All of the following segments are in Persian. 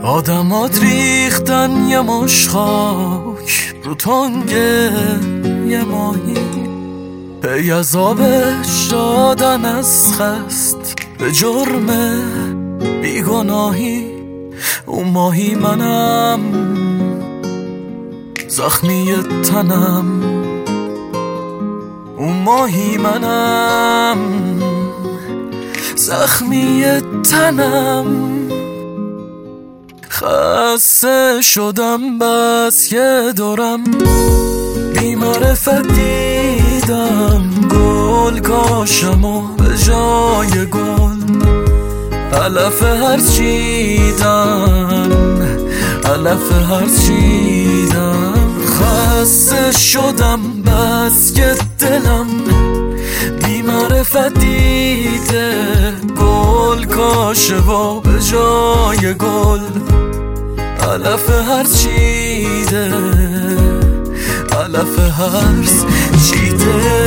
آدمات ریختن یه مش خاک رو تنگه یه ماهی، پی از آبش دادن از خست به جرم بیگناهی. اون ماهی منم، زخمی تنم، اون ماهی منم، زخمی تنم. خسته شدم بس که دورم بی‌معرفت دیدم گل کاشم و به جای گل علف هرز چیدم، علف هرز چیدم. خسته شدم بس که دلم بی‌معرفت دیده گل کاشه و به جای گل علف هرز چیده، علف هرز چیده.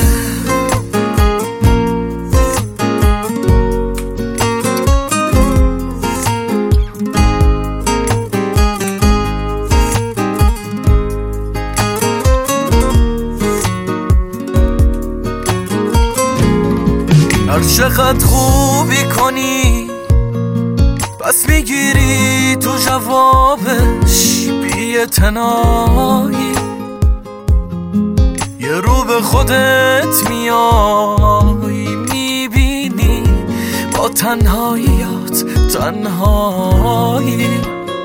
هر چقدر خوبی کنی پس میگیری تو جوابش بی‌اعتنایی. یه رو به خودت میای میبینی با تنهاییات تنهایی.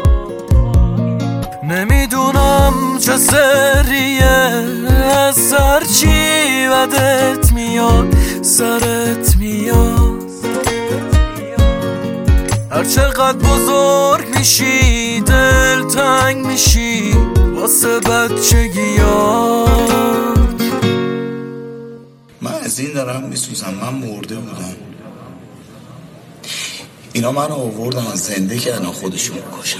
نمیدونم چه سریه از سر چی بدت میاد سرت میاد. هر چقدر بزرگ میشی دل تنگ میشی واسه بچگیات. من از این دارم میسوزم، من مرده بودم، اینا من آوردن زنده کردن خودشون کشن.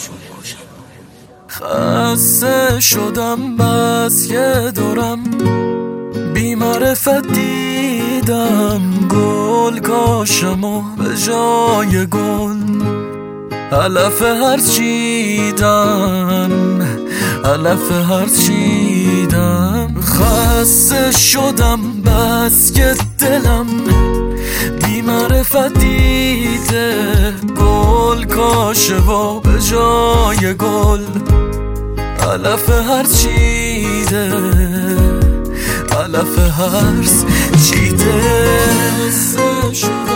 خسته شدم بس که دورم بی‌معرفت دیدم گل کاشم و به جای گل علف هرز چیدم، علف هرز چیدم. خسته شدم بس که دلم بی‌معرفت دیده گل کاشه و به جای گل علف هرز چیده، علف هرز چیده.